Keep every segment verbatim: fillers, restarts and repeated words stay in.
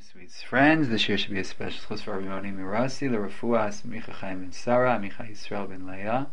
Sweet friends, this year should be a special chus for Rabbi Moni Mirasi, the Refuas, Micha Chaim ben Sarah, Micha Yisrael ben Leah.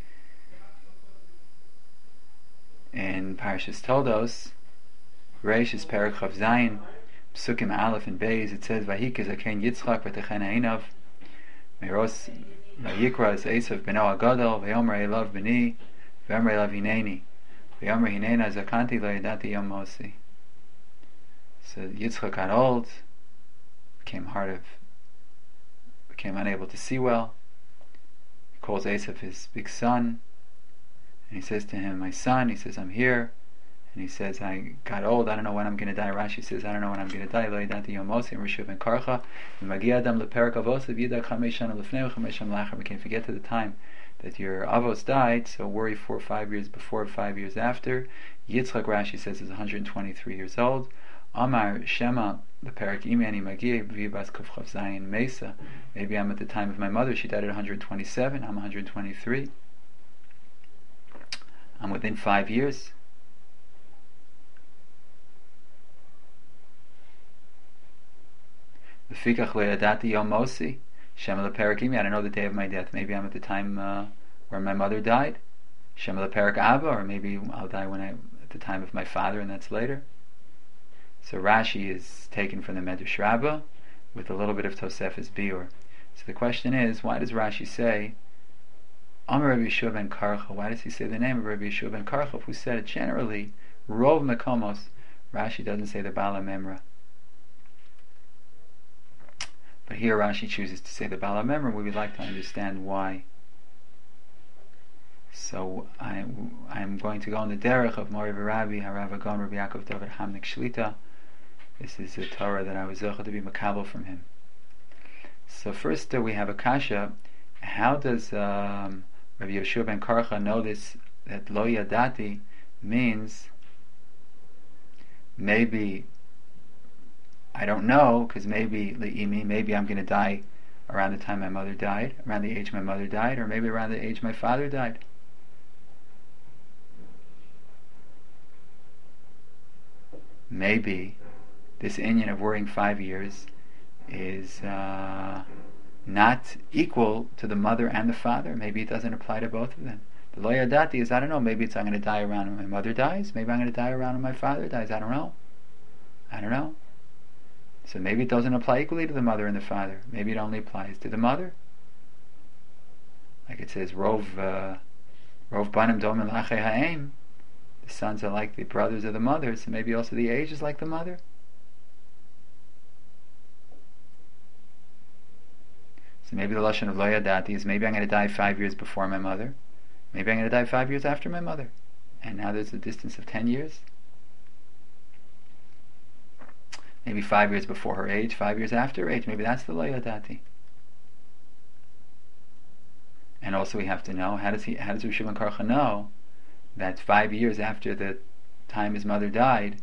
In Parashas Toldos, Reish is Perek Chav Zayin, Psukim Aleph and Beis, it says, Vahik Zaken Yitzchak v'techen Einav, Meros Vayikra es Esav beno Agadol, V'yomer Elav b'ni, V'yomer Elav hineni, V'yomer hinena zakanti lo yadati yom mosi. So Yitzchak got old, became hard of, became unable to see well. He calls Esav his big son, and he says to him, "My son," he says, "I'm here." And he says, "I got old. I don't know when I'm going to die." Rashi says, "I don't know when I'm going to die." Lo yadati yom mosi, Rishuv and Karcha, Magi Adam leperak avosav yidak chamesh shana lefnei chamesh shana lachar. We can't forget to the time that your avos died, so worry four or five years before, five years after. Yitzchak, Rashi says, is one hundred twenty-three years old. Amar Shema the Perak Imani Magi Vibas Kufchav Zayin Mesa. Maybe I'm at the time of my mother. She died at one hundred twenty-seven. I'm one hundred twenty-three. I'm within five years. Lefikach lo yadati yom mosi Shema the Perak Imi. I don't know the day of my death. Maybe I'm at the time uh, where my mother died. Shema the Perak Abba, or maybe I'll die when I at the time of my father, and that's later. So Rashi is taken from the Medrash Rabbah with a little bit of Tosefes Biur. So the question is, why does Rashi say Amar Rabbi Yeshua ben Karcha? Why does he say the name of Rabbi Yeshua ben Karcha? Who said it generally, Rov Mekomos. Rashi doesn't say the Bala Memra. But here Rashi chooses to say the Bala Memra. We would like to understand why. So I, I'm going to go on the derech of Mori V'Rabbi, Harav Agon Rabbi Yaakov David Hamnik Shlita. This is a Torah that I was zocheh to be makabel from him. So first uh, we have a kasha. How does um, Rabbi Yeshua ben Karcha know this, that lo yadati means maybe, I don't know, because maybe le'imi, maybe I'm going to die around the time my mother died, around the age my mother died, or maybe around the age my father died. Maybe this inyan of worrying five years is uh, not equal to the mother and the father. Maybe it doesn't apply to both of them. The lo yadati is, I don't know, maybe it's I'm going to die around when my mother dies, maybe I'm going to die around when my father dies, I don't know. I don't know. So maybe it doesn't apply equally to the mother and the father. Maybe it only applies to the mother. Like it says, Rov uh, Rov banim domin lachei ha'em. The sons are like the brothers of the mother, so maybe also the age is like the mother. So maybe the lashon of lo yadati is maybe I'm going to die five years before my mother, maybe I'm going to die five years after my mother, and now there's a distance of ten years. Maybe five years before her age, five years after her age. Maybe that's the lo yadati. And also we have to know, how does he, how does Rishuv ben Karcha know that five years after the time his mother died,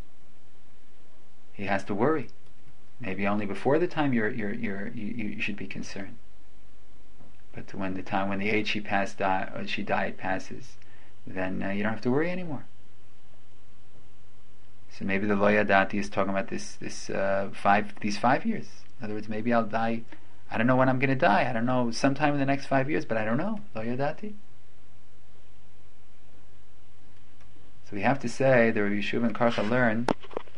he has to worry? Maybe only before the time you're, you're, you're, you you should be concerned. But when the time, when the age she passed, die, or she died passes, then uh, you don't have to worry anymore. So maybe the lo yadati is talking about this, this uh, five, these five years. In other words, maybe I'll die. I don't know when I'm going to die. I don't know, sometime in the next five years, but I don't know. Lo yadati. So we have to say that Rabbi Yeshua ben Karcha learned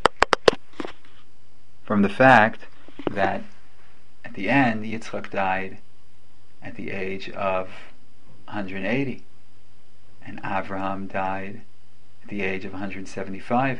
from the fact that at the end Yitzchak died at the age of one hundred eighty, and Avraham died at the age of one hundred seventy-five.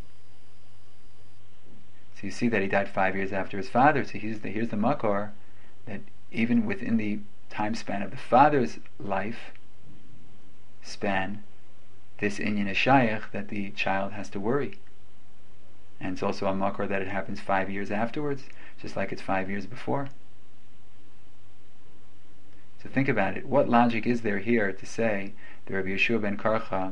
So you see that he died five years after his father. So here's the, here's the makor, that even within the time span of the father's life span, this inyan is shayach, that the child has to worry. And it's also a makor that it happens five years afterwards, just like it's five years before. So think about it. What logic is there here to say that Rabbi Yeshua ben Karcha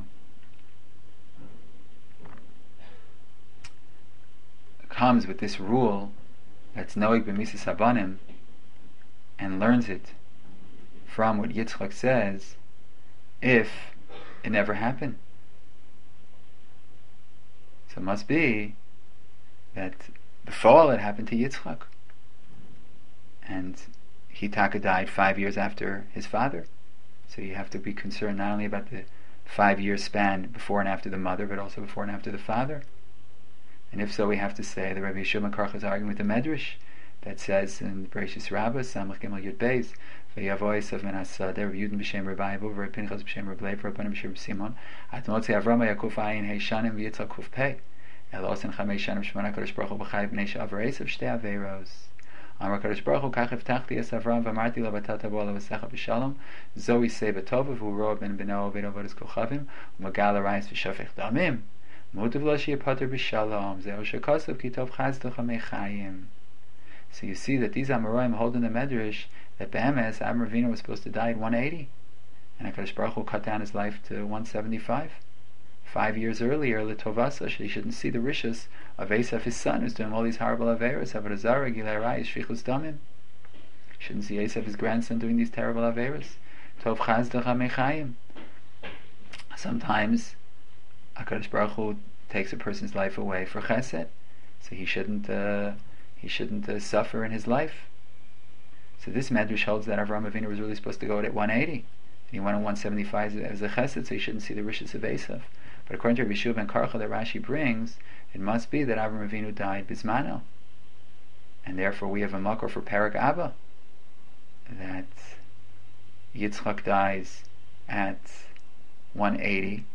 comes with this rule that's noig b'misas habanim and learns it from what Yitzchak says, if it never happened? So it must be that fall it happened to Yitzchak. And he Taka died five years after his father. So you have to be concerned not only about the five year span before and after the mother, but also before and after the father. And if so, we have to say the Rabbi Yeshua ben Karcha is arguing with the Medrash that says in Bereshis Rabbah, Samach Gimel Yud Beis, V'yavois of Menaseh, Rabbi Yudin b'Shem Rabbi Abu, Rabbi Pinchas b'Shem Rabbi Leif, Rabbi b'Shem Simon, At Motzi Avram Yakuf Ayin Hei Shanim V'Yitzchak Kuf Pei, Elos en Chamei Shanim Shmona Kadosh Baruch Hu B'Chai B'nei She'avar Esav Shtei Averos. Amar Kadosh Baruch Hu Kach Evtachti Es Avram V'Amarti Lo B'Tata Bo Lo V'Secha B'Shalom Zoi Sei B'Tov V'Uro Ben B'No V'No V'Odas Kochavim U'Magal Arayis V'Shofech Damim Mutav Lo She'Yapater B'Shalom Zeo She'Kosav Ki Tov Chazdo Chamei Chayim. So you see that these Amoraim hold in the Medrash that Be'emes Avram Avinu was supposed to die at one eighty, and HaKadosh Baruch Hu cut down his life to one seventy-five. Five years earlier, L'Tovasa, he shouldn't see the rishus of Esav, his son, who's doing all these horrible averos, Avodah Zarah, Gilei Arayis, Shvichus Damim. Shouldn't see Esav, his grandson, doing these terrible averos. Tov Chazda Chamei Chayim. Sometimes HaKadosh Baruch Hu takes a person's life away for chesed, so he shouldn't uh, he shouldn't uh, suffer in his life. So this Medrash holds that Avraham Avinu was really supposed to go at one eighty, and he went on one seventy-five as a chesed, so he shouldn't see the rishus of Esav. But according to Rabbi Yeshua ben Karcha that Rashi brings, it must be that Avraham Avinu died bismano, and therefore we have a makor for Parak Abba, that Yitzchak dies at one eighty,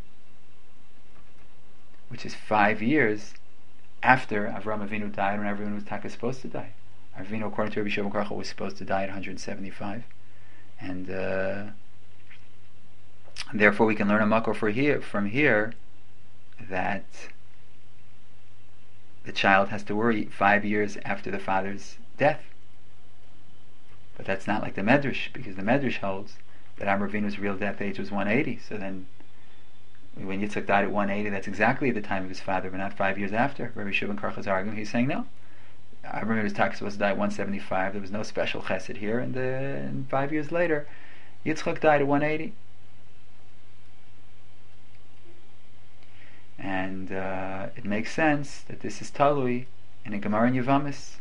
which is five years after Avraham Avinu died, when Avraham Avinu was taka supposed to die. Avinu, according to Rabbi Yeshua ben Karcha, was supposed to die at one seventy-five, and uh, therefore we can learn a makor for here from here that the child has to worry five years after the father's death. But that's not like the Medrash, because the Medrash holds that Avraham Avinu's real death age was one eighty. So then, when Yitzchak died at one eighty, that's exactly the time of his father, but not five years after. Rabbi Yeshua ben Karcha is arguing. He's saying no. Avraham was supposed to die at one seventy-five. There was no special chesed here, and, uh, and five years later, Yitzchak died at one eighty. And uh, it makes sense that this is talui in a Gemara in Yevamis.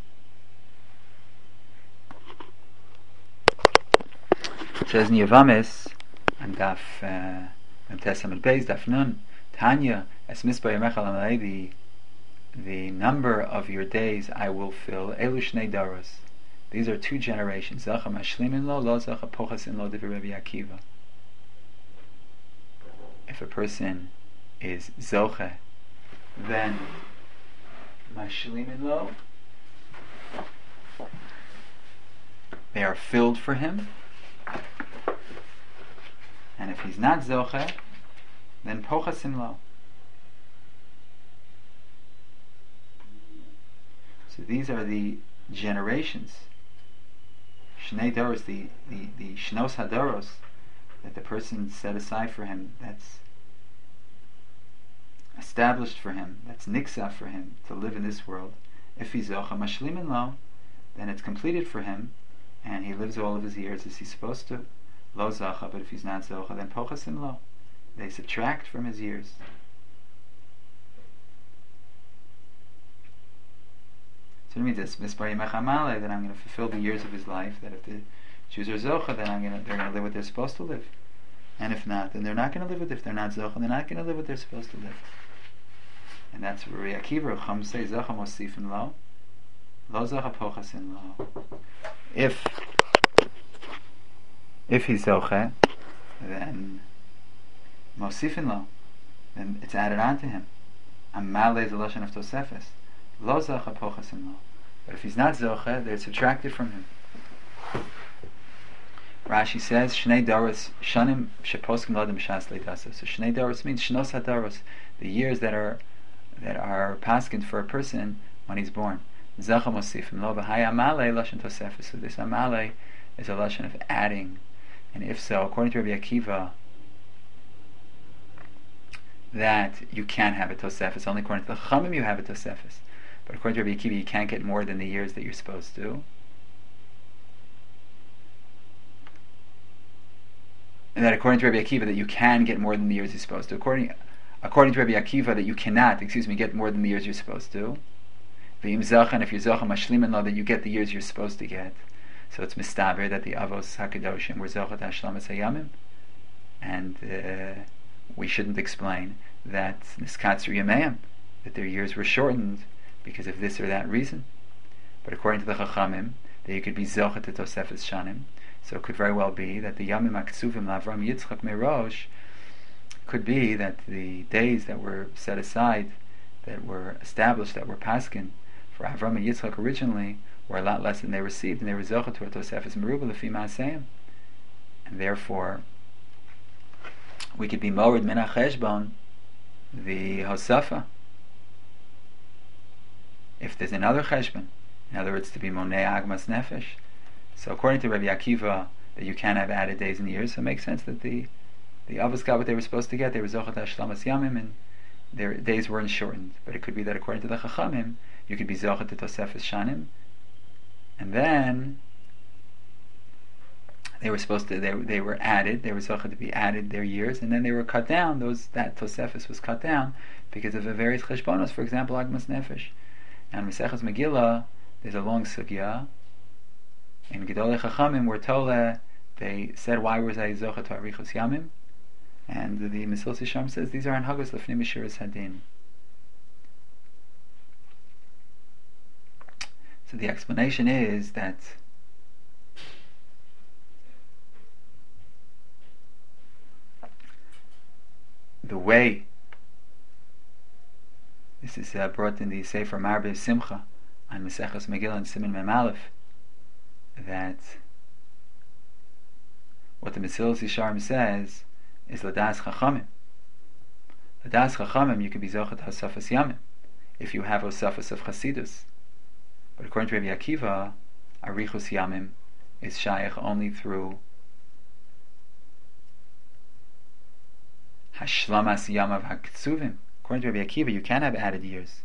It says in Yevamis, and Daf Tesam Beis Daf Nun, Tanya es mispa yamechal amalei, the the number of your days I will fill. Elu shnei daros. These are two generations. Zacha mashlimin lo, lo zacha pochasin lo, divrei Rabbi Akiva. If a person is zoche, then mashlimin lo, they are filled for him. And if he's not zoche, then pochasin lo. So these are the generations. Shnei Doros, the, the, the Shnos Hadoros, that the person set aside for him, that's established for him, that's niksah for him to live in this world. If he's zocha mashlimin lo, then it's completed for him, and he lives all of his years as he's supposed to. Lo zacha, but if he's not zocha, then pochasim lo. They subtract from his years. So it means this mispar yimech hamalei, that I'm going to fulfill the years of his life. That if the Jews are zocha, then I'm going to, they're going to live what they're supposed to live. And if not, then they're not going to live with. If they're not zocha, they're not going to live what they're supposed to live. And that's where Rabbi Akiva Chum say zocha mosifin lo, lo zocha pochasin lo. If if he's zocha, then mosifin lo, then it's added on to him. Amalei is the lashon of Tosefes. Lo zocha pochasin lo. But if he's not zocha, they're subtracted from him. Rashi says, Shnei Doros Shanim Sheposkim Lodim Shas Leitasa. So Shnei Doros means Shnos HaDoros, the years that are that are paskined for a person when he's born. Zacha Mosifim Lo B'Hai Amalei Lashon Tosefes. So this Amalei is a lashon of adding, and if so, according to Rabbi Akiva, that you can have a Tosefes. Only according to the Chachamim you have a Tosefes. But according to Rabbi Akiva, you can't get more than the years that you're supposed to. And that according to Rabbi Akiva, that you can get more than the years you're supposed to. According, according to Rabbi Akiva, that you cannot, excuse me, get more than the years you're supposed to. V'im zachan, if you're zachan mashlimin lo, that you get the years you're supposed to get. So it's mistaber that the avos hakadoshim were zachat hashlamas hayamim, and uh, we shouldn't explain that niskatzer yameim, that their years were shortened because of this or that reason. But according to the chachamim, that you could be zachat to tosefes shanim. So it could very well be that the yamim aksuvim lavram Yitzchak merosh could be that the days that were set aside, that were established, that were paskin for Avram and Yitzchak originally, were a lot less than they received, and they were zochet to a tosefes meruba lefi maaseim, and therefore we could be morid min hacheshbon the hosafa if there's another cheshbon. In other words, to be monei agmas nefesh. So according to Rabbi Akiva, that you can have added days and years, so it makes sense that the the avos got what they were supposed to get. They were zochet hashlamas yamim, and their days weren't shortened. But it could be that according to the chachamim, you could be zochet to tosefes shanim, and then they were supposed to they they were added. They were zochet to be added their years, and then they were cut down. Those that tosefes was cut down because of the various cheshbonos. For example, agmas nefesh. And Maseches Megillah, there's a long sugya. In Gedolei Chachamim, we're told uh, they said, why was I zochet to arichos yamim? And the Mesilas Yesharim says these are anhagos lefnei mishuras hadin. So the explanation is that the way this is uh, brought in the Sefer Marbe Simcha on Maseches Megillah and Siman Mem Aleph, that what the Mesilas Yesharim says is Ladas Chachamim. Ladas Chachamim, you can be Zochet Hosafas Yamim if you have Hosafas of Chasidus. But according to Rabbi Akiva, Arichus Yamim is Shaykh only through Hashlamas Yamav HaKtsuvim. According to Rabbi Akiva, you can have added years.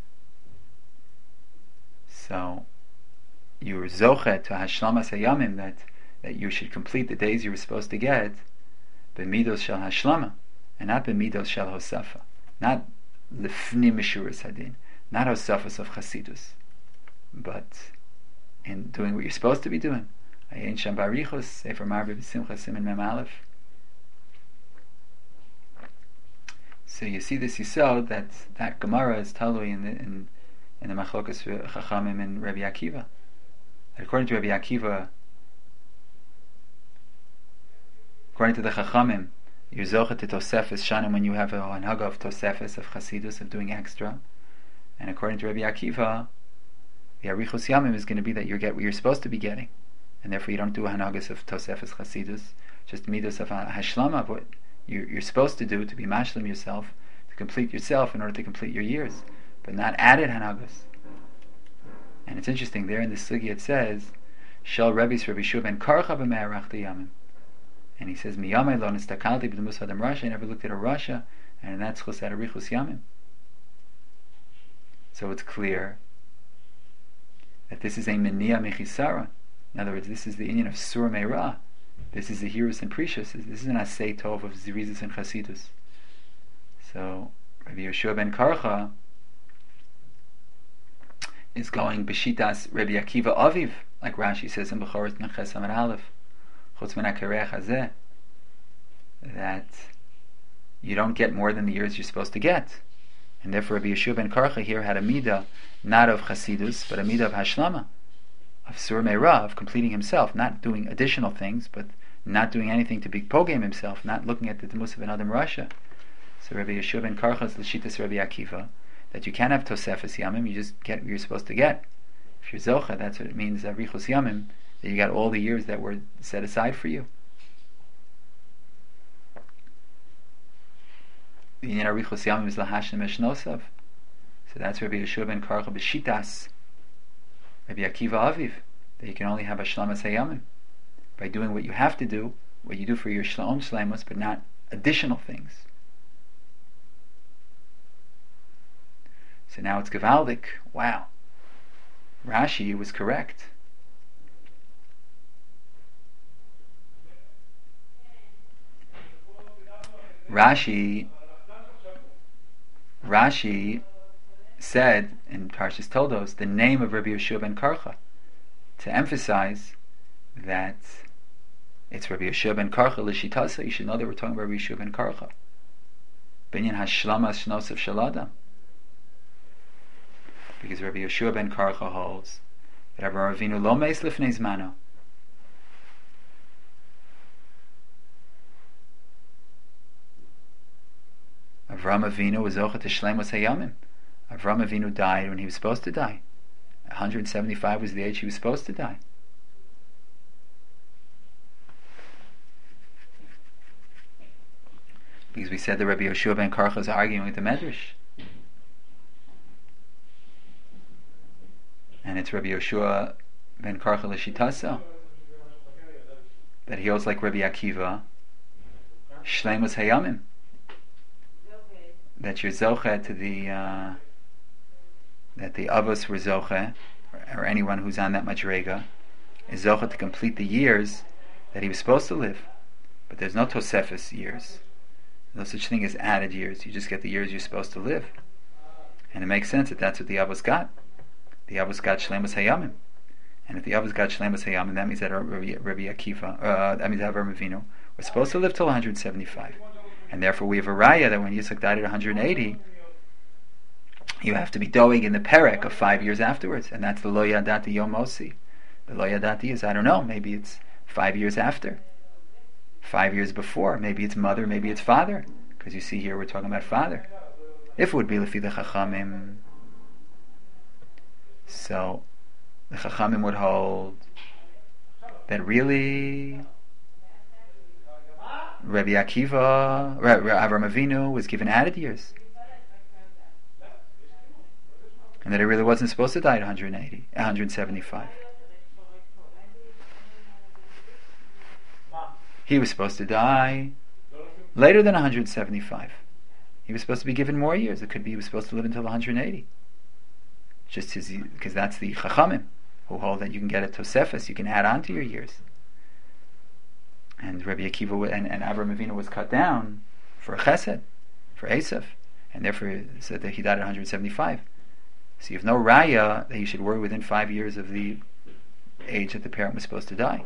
So you were zochet to hashlamas hayamim, that that you should complete the days you were supposed to get, b'midos shel hashlama, and not b'midos shel hosafa, not lefni mishuras hadin, not hosafas of chasidus, but in doing what you're supposed to be doing. Ayin sham barichos sefer marbe b'simcha siman mem aleph. So you see this yisod that that Gemara is talui in the in, in the machlokas chachamim and Rabbi Akiva. According to Rabbi Akiva, according to the chachamim, you're zochet to tosefes shanim when you have a hanhaga of tosefes of chasidus, of doing extra. And according to Rabbi Akiva, the arichos yamim is going to be that you get what you're supposed to be getting, and therefore you don't do hanhagas of tosefes chasidus, just midos of hashlama, what you're, you're supposed to do to be mashlim yourself, to complete yourself in order to complete your years, but not added hanhagas. And it's interesting, there in the sugi it says, Shal Rebbe's Rabbi Shua ben Karcha b'me'arachti yamim. And he says, Miyamei lo nistakalti b'demus adam Rasha, I never looked at a Rasha, and that's chus at arichus yamim. So it's clear that this is a menia mechisara. In other words, this is the Indian of Sur Meira. This is the Hirus and Precious. This is an Asay Tov of Zirizis and Chasidus. So Rabbi Yeshua ben Karcha is going Beshitas Rabbi Akiva Aviv, like Rashi says in Bechoros Neches Amar Aleph, Chutz min HaKerech Hazeh, that you don't get more than the years you're supposed to get. And therefore Rabbi Yeshua ben Karcha here had a midah not of Chasidus, but a midah of Hashlama, of Sur Meira, of completing himself, not doing additional things, but not doing anything to be pogame himself, not looking at the Demus of an Adam Rasha. So Rabbi Yeshua ben Karcha is L'shitas Rabbi Akiva, that you can have Tosefes Yamim, you just get what you're supposed to get. If you're Zocha, that's what it means, Arichos Yamim, that you got all the years that were set aside for you. The Yin Arichos Yamim is Lahashim Eshnosav. So that's Rabbi Yeshua ben Karcha B'shitas Rabbi Akiva Aviv, that you can only have Hashlamas Hayamim by doing what you have to do, what you do for your own shleimus, but not additional things. So now it's Gevaldik. Wow. Rashi was correct. Rashi Rashi said in Parshas Toldos the name of Rabbi Yeshua ben Karcha to emphasize that it's Rabbi Yeshua ben Karcha l'shitasa. You should know that we're talking about Rabbi Yeshua ben Karcha. Binyan hashlamas shnos of shaladam. Because Rabbi Yeshua ben Karcha holds that Avraham Avinu lo meis lifnei zmano. Avraham Avinu was zocha to shleimus hayamim. Avraham Avinu died when he was supposed to die. one hundred seventy-five was the age he was supposed to die. Because we said that Rabbi Yeshua ben Karcha is arguing with the Medrash. And it's Rabbi Yeshua ben Karcha l'shitasa that he holds like Rabbi Akiva shleimus hayamim, that you're zoche to the uh, that the avos were zoche, or, or anyone who's on that madrega is zoche to complete the years that he was supposed to live. But there's no tosefes years, no such thing as added years. You just get the years you're supposed to live, and it makes sense that that's what the avos got. The avos got shleimus hayamim, and if the avos got shleimus hayamim, that means that Rabbi, Rabbi Akiva, uh, that means Avraham Avinu was supposed to live till one hundred seventy-five. And therefore we have a raya that when Yitzchak died at one hundred eighty, you have to be doing in the perek of five years afterwards, and that's the lo yadati yom osi. The lo yadati is, I don't know, maybe it's five years after, five years before, maybe it's mother, maybe it's father, because you see here we're talking about father. If it would be lefi the chachamim, so the chachamim would hold that really Rabbi Akiva, Avraham Avinu was given added years, and that he really wasn't supposed to die at one hundred eighty, one hundred seventy-five. He was supposed to die later than one hundred seventy-five. He was supposed to be given more years. It could be he was supposed to live until one hundred eighty. Just his, because that's the Chachamim who hold that you can get a Tosefes, you can add on to your years. And Rabbi Akiva and, and Avraham Avinu was cut down for a chesed, for Esav, and therefore said that he died at one hundred seventy-five. So you have no raya that you should worry within five years of the age that the parent was supposed to die.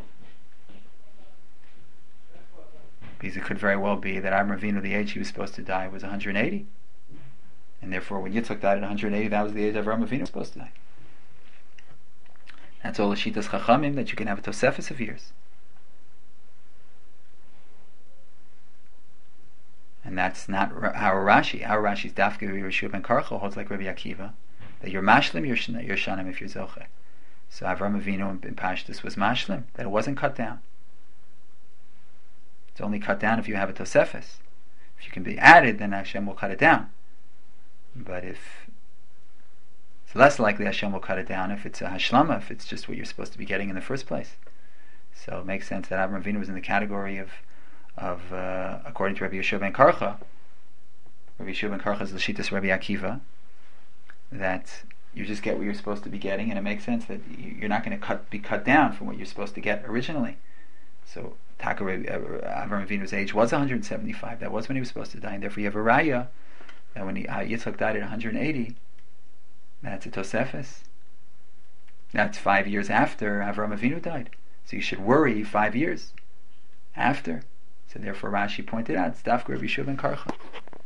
Because it could very well be that Avraham Avinu, the age he was supposed to die, was one hundred eighty. And therefore when Yitzchak died at one hundred eighty, that was the age Avraham Avinu was supposed to die. That's all the Shitas Chachamim, that you can have a Tosefes of years. And that's not our Rashi. Our Rashi's Dafke Rabbi Yeshua ben Karcha holds like Rabbi Akiva that you're mashlim your shanim if you're zoche. So Avraham Avinu in Pashtus was mashlim, that it wasn't cut down. It's only cut down if you have a Tosefes. If you can be added, then Hashem will cut it down. But if it's less likely, Hashem will cut it down if it's a hashlama, if it's just what you're supposed to be getting in the first place. So it makes sense that Avraham Avinu was in the category of of uh, according to Rabbi Yeshua ben Karcha. Rabbi Yeshua ben Karcha is the Shitas Rabbi Akiva, that you just get what you're supposed to be getting, and it makes sense that you're not going to cut be cut down from what you're supposed to get originally. So Taka Avraham Avinu's age was one hundred seventy-five. That was when he was supposed to die, and therefore you have a raya that when he, uh, Yitzchak died at one hundred eighty, that's a Tosefes. That's five years after Avraham Avinu died. So you should worry five years after. So therefore Rashi pointed out, it's Dafka Rabbi Yeshua ben Karcha.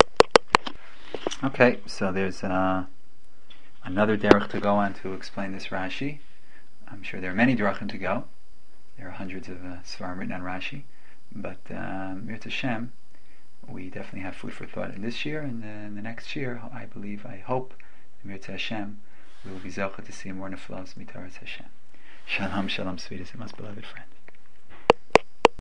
Okay, so there's uh, another derech to go on to explain this Rashi. I'm sure there are many derechim to go. There are hundreds of uh, svarim written on Rashi. But um, Mirta Hashem, we definitely have food for thought in this year, and uh, in the next year, I believe, I hope, Mirta Hashem, we will be zocha to see more neflos mitaras Hashem. Shalom, shalom, sweetest and most beloved friend.